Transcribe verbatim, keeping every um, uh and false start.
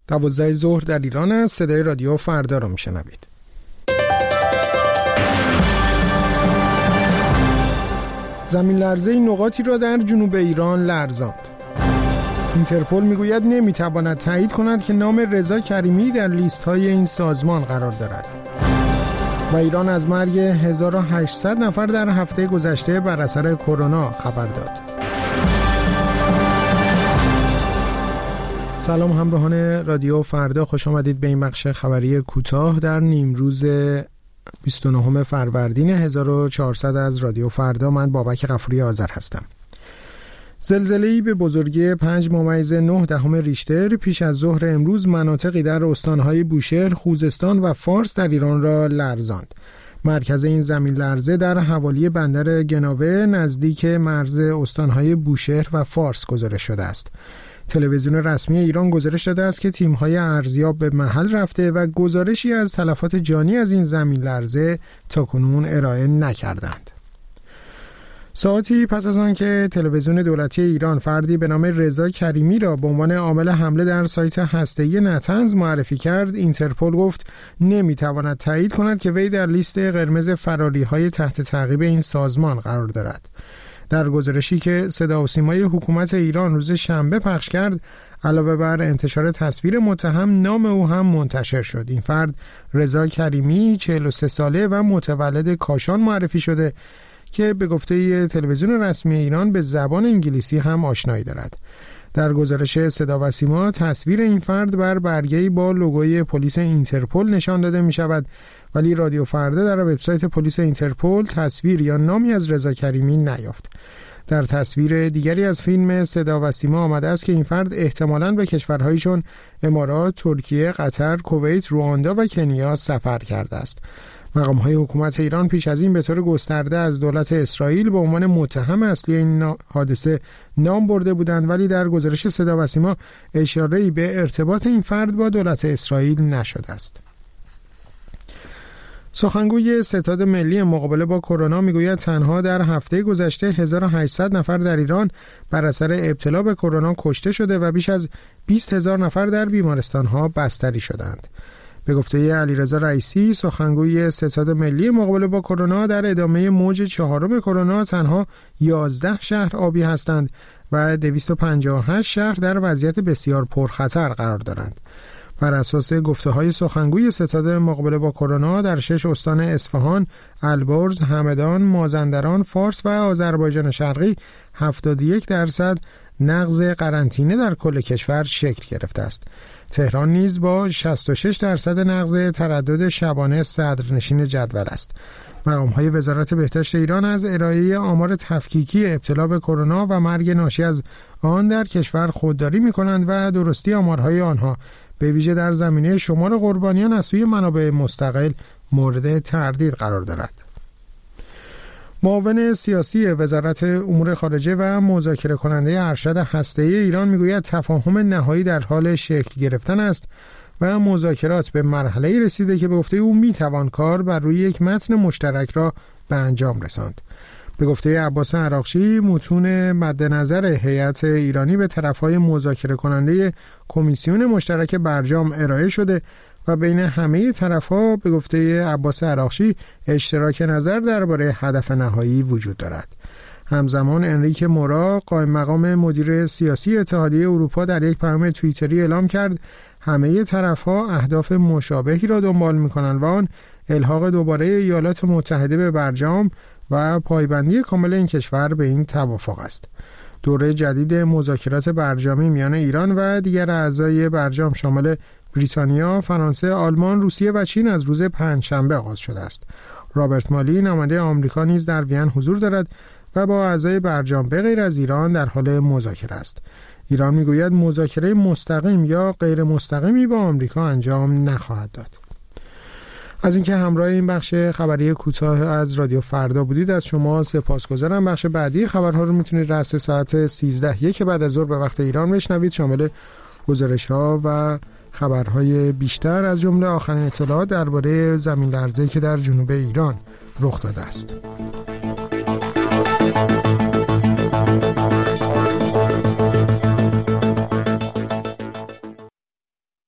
دوازده ظهر در ایران است. صدای رادیو فردا رو میشنوید. زمین لرزه نقاطی را در جنوب ایران لرزاند. اینترپل میگوید نمیتواند تایید کند که نام رضا کریمی در لیست های این سازمان قرار دارد. و ایران از مرگ هزار و هشتصد نفر در هفته گذشته بر اثر کرونا خبر داد. سلام همراهان رادیو فردا، خوش آمدید به این بخش خبری کوتاه در نیمروز بیست و نهم فروردین هزار و چهارصد از رادیو فردا. من بابک غفوری آذر هستم. زلزله‌ای به بزرگی پنج ممیز نه دهم ریشتر پیش از ظهر امروز مناطقی در استان‌های بوشهر، خوزستان و فارس در ایران را لرزاند. مرکز این زمین لرزه در حوالی بندر گناوه نزدیک مرز استان‌های بوشهر و فارس گزارش شده است. تلویزیون رسمی ایران گزارش داده است که تیم‌های ارزیاب به محل رفته و گزارشی از تلفات جانی از این زمین لرزه تاکنون ارائه نکردند. ساعتی پس از آن که تلویزیون دولتی ایران فردی به نام رضا کریمی را به عنوان عامل حمله در سایت هسته‌ای نتنز معرفی کرد، اینترپل گفت نمی‌تواند تایید کند که وی در لیست قرمز فراری‌های تحت تعقیب این سازمان قرار دارد. در گزارشی که صدا و سیمای حکومت ایران روز شنبه پخش کرد، علاوه بر انتشار تصویر متهم، نام او هم منتشر شد. این فرد رضا کریمی چهل و سه ساله و متولد کاشان معرفی شده که به گفته تلویزیون رسمی ایران به زبان انگلیسی هم آشنایی دارد. در گزارش صدا و سیما تصویر این فرد بر برگه‌ای با لوگوی پلیس اینترپل نشان داده می شود، ولی رادیو فردا در وبسایت پلیس اینترپل تصویر یا نامی از رضا کریمی نیافت. در تصویر دیگری از فیلم صدا و سیما آمده است که این فرد احتمالاً به کشورهایی چون امارات، ترکیه، قطر، کویت، رواندا و کنیا سفر کرده است. مقام‌های حکومت ایران پیش از این به طور گسترده از دولت اسرائیل به عنوان متهم اصلی این حادثه نام برده بودند، ولی در گزارش صدا و سیما اشاره‌ای به ارتباط این فرد با دولت اسرائیل نشده است. سخنگوی ستاد ملی مقابله با کرونا میگوید تنها در هفته گذشته هزار و هشتصد نفر در ایران بر اثر ابتلا به کرونا کشته شده و بیش از بیست هزار نفر در بیمارستان‌ها بستری شدند. به گفته علیرضا رئیسی، سخنگوی ستاد ملی مقابله با کرونا، در ادامه موج چهارم کرونا تنها یازده شهر آبی هستند و دویست و پنجاه و هشت شهر در وضعیت بسیار پرخطر قرار دارند. بر اساس گفته‌های سخنگوی ستاد مقابله با کرونا، در شش استان اصفهان، البرز، همدان، مازندران، فارس و آذربایجان شرقی هفتاد و یک درصد نقض قرنطینه در کل کشور شکل گرفته است. تهران نیز با شصت و شش درصد نقض تردد شبانه صدرنشین جدول است. مقام‌های وزارت بهداشت ایران از ارائه آمار تفکیکی ابتلا به کرونا و مرگ ناشی از آن در کشور خودداری می‌کنند و درستی آمارهای آنها به ویژه در زمینه شمار قربانیان از سوی منابع مستقل مورد تردید قرار دارد. معاون سیاسی وزارت امور خارجه و مذاکره کننده ارشد هسته‌ای ایران میگوید تفاهم نهایی در حال شکل گرفتن است و مذاکرات به مرحله‌ای رسیده که به گفته او میتوان کار بر روی یک متن مشترک را به انجام رساند. به گفته عباس عراقچی، متون مد نظر هیئت ایرانی به طرف‌های مذاکره کننده کمیسیون مشترک برجام ارائه شده و بین همه طرف‌ها به گفته عباس عراقچی اشتراک نظر درباره هدف نهایی وجود دارد. همزمان انریک مورا، قائم مقام مدیر سیاسی اتحادیه اروپا، در یک پیام توییتری اعلام کرد همه طرف‌ها اهداف مشابهی را دنبال می‌کنند و آن الحاق دوباره ایالات متحده به برجام و پایبندی کامل این کشور به این توافق است. دوره جدید مذاکرات برجامی میان ایران و دیگر اعضای برجام شامل بریتانیا، فرانسه، آلمان، روسیه و چین از روز پنجشنبه آغاز شده است. رابرت مالی، نماینده آمریکا، نیز در وین حضور دارد و با اعضای برجام به غیر از ایران در حال مذاکره است. ایران میگوید مذاکره مستقیم یا غیر مستقیمی با آمریکا انجام نخواهد داد. از اینکه همراه این بخش خبری کوتاه از رادیو فردا بودید از شما سپاسگزارم. بخش بعدی خبرها رو میتونید رأس ساعت سیزده یک بعد از ظهر به وقت ایران بشنوید، شامل گزارش‌ها و خبرهای بیشتر از جمله آخرین اطلاعات درباره زمین لرزه‌ای که در جنوب ایران رخ داده است.